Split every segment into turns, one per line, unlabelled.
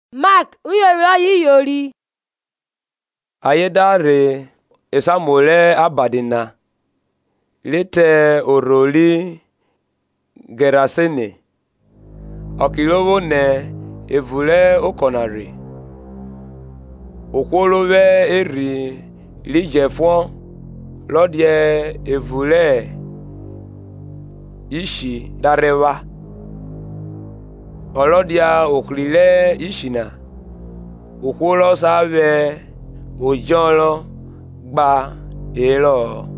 Mark uyewira yiyori.
Ayedare esamole abadina lete oroli Gerasene okilowo ne evule okonari okwolowe eri lijefon lodie evule ishi darewa olodia oklile ishina okwolo save ojolo gba elo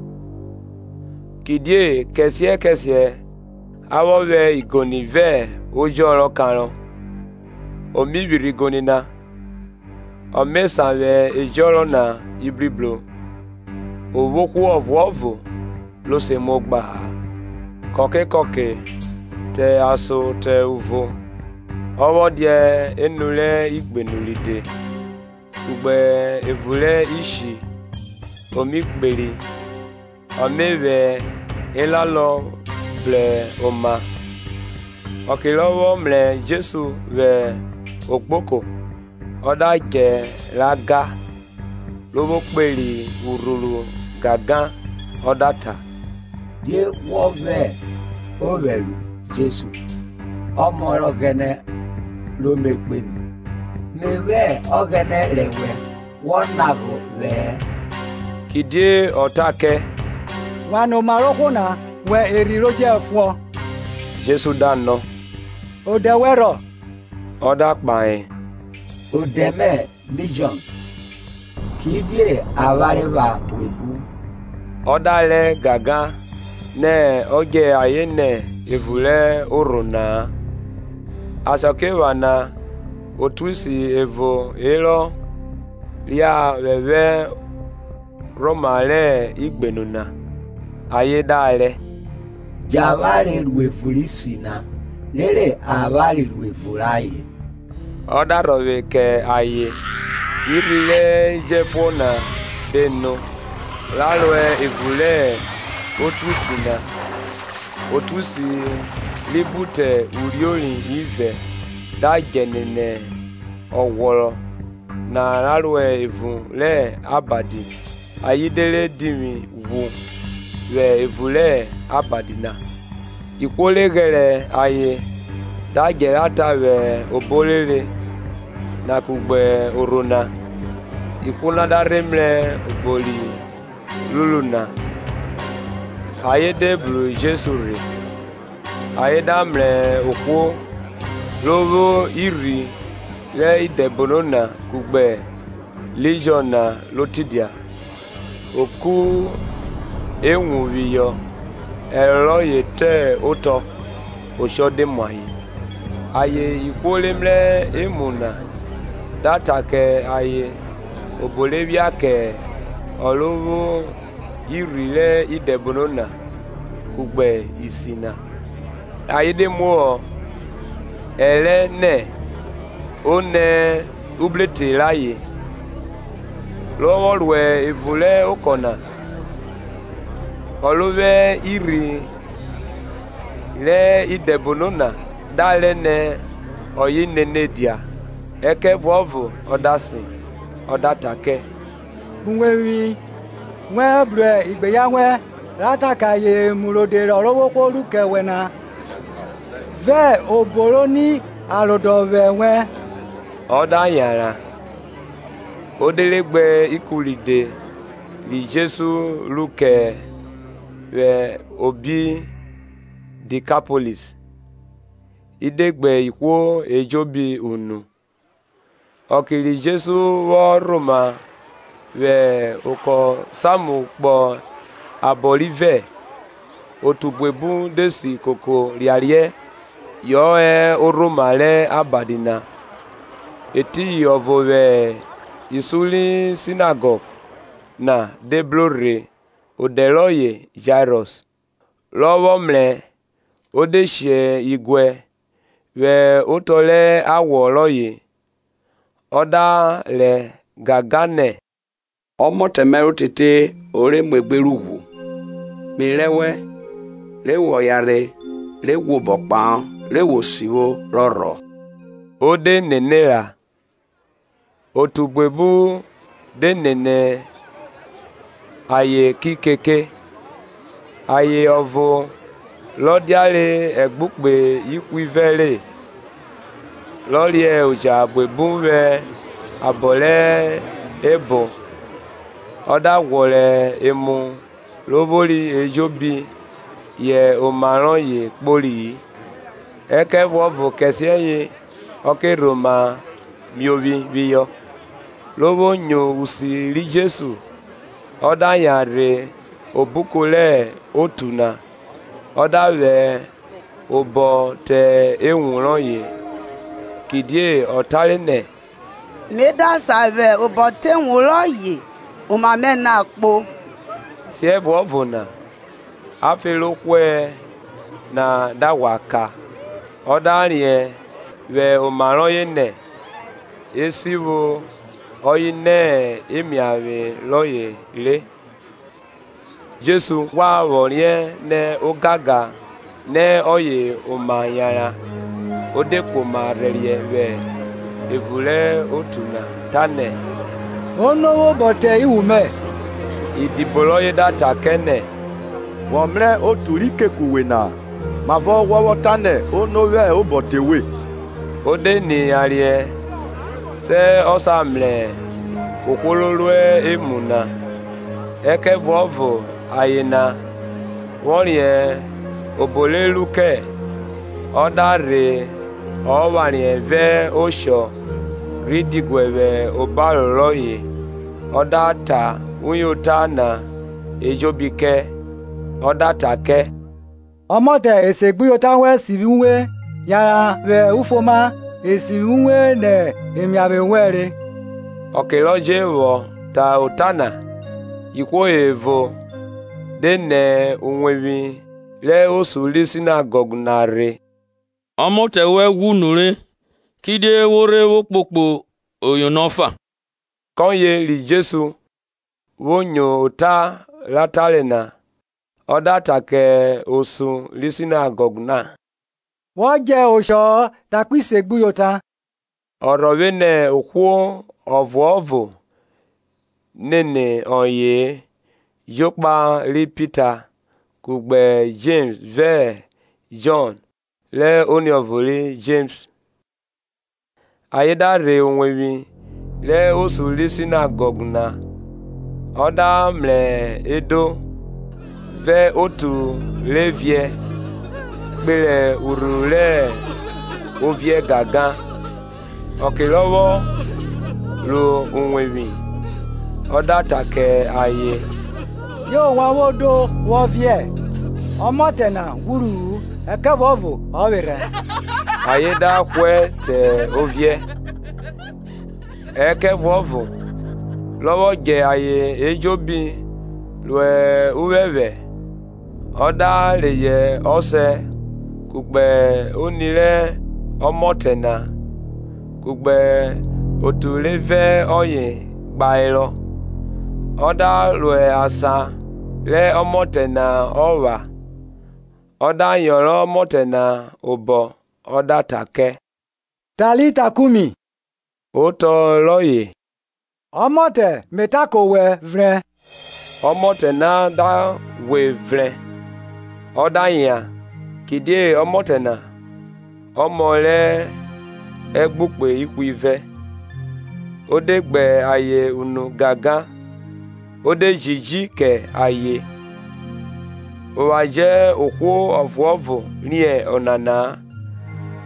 kidie kesie awowe igonive ojolo kanlo omibiri igonina omesanwe ejolo na ibriblo owoku ovuovu lo se mogba koke te aso te uvo owodie enule igbenulide ugbe evule ishi omigberi omewe elalo ble oma okilowo mle Jesu we okpoko odaje laga lobo peli urulu gagan odata
die wove ovelu Jesu omoro gene lo mekpenu mewe ogene lewe wonago we
kidie otake
wano marokuna we eriro je fo
Jesu dano
odewero
oda pae
odeme legion kidie avareva webu
odale gaga ne oge ayene evule uruna asokewana otusi evo elo lia wewe romale igbenuna ayedale
javale luevulisina lele avale luevulaye
odarowe ke aye irile jefona deno lalwe evule otusi libute urioli ive dajenene owolo na lalwe evu le abadi ayidele dimi wu le evule abadina ikwolegele aye dajelata we obolele na kugbe orona ikuna daremle oboli luluna ayede blu Jesu re ayedamle okwo lowo iri le idebonona kugbe legiona lotidia oku enwuwiyo elo yete oto oshode mwayi aye ikwolemle emuna datake aye obolebia ke olowo irile idebonona kugbe isina ayedemo ele ne one ublete laye lowolwe evule okona olowe iri le idebonona dale ne oyinenedia eke vovu odasi odatake
bunwewi nwe bre igbeyanwe rataka ye mulode rowo ko lukewena ve oboroni alodowe we
odayara odelegbe ikulide li Jesu luke we obi Decapolis idegbe ikwo ejobi unu okili Jesu wo Roma we oko samu kpo abolive otugbebu desi koko riarie yo oromale abadina eti ovowe isuli synagogue na deblore odeloye Jairus lowo mle odeshie igwe we otole awoloye oda le gagane
omotemeru tete ore mwegberuwu mirewe lewo yare lewo bokpa lewo siwo roro
ode nenera otugbebu denene aye kikeke aye ovo lodiale egbukpe ikuivele lolie uja bwebuwe abole ebo oda wole emu loboli ejobi ye omaran ye kpoli eke wovo kesie oke roma miobi biyo lobo nyo usi li Jesu oda yare obukole otuna oda we obo te ewuran ye kidie otalene
meda save obo te nwuran ye o ma mena kpo
sie vovona afelokwe na dawaka odarie we omaran ye ne esiwo oyine emiave loye le Jesu wa worie ne ogaga ne oye omayara odeko marelie we evule otuna tane
onowo bote iwume
idiboloye data kene
womre oturike kuwena mavo wawotane onowe obotewe
ode ni arie se osamle okololwe emuna eke vovo ayena worie oboleluke odare owarie ve osho ridigwewe obaloloye odata uyotana ejobike odatake
omote esegbuyota we siviwe yara we ufoma esiviwe ne emiave were
okeloje wo ta otana ikwo evo dene unwevi le osuli sinagogue nare
omote we wunure kide wore wokpokpo oyonofa
konye li Jesu wonyo ota latalena odatake osu li sinagogue na
woje osho takwisegbuyota
orowene okwo ovu nene oye yokpa li Peter kugbe James ve John le oniovoli James ayedare onwewi le osuli sinagogue na oda mle edo ve otu levie kpele urule ovie gaga okilowo lo onwewi oda take aye
yo wawodo wovie omotena wuru ekevovo owere
ayeda kwe te ovie ekevovo lowo je aye ejobi lwe uwewe oda leye ose kugbe onire omotena kugbe otuleve oye gbailo oda lwe asa le omotena owa oda yoro omotena obo oda take
talita kumi
oto loye
omote metako we vre
omotena da we vre oda ya kidie omotena omole egbukpe ikuive odegbe aye unu gaga ode jiji ke aye owaje okwo ovuovu rie onana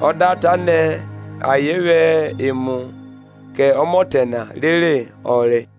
odatane ayewe emu ke omotena lele ore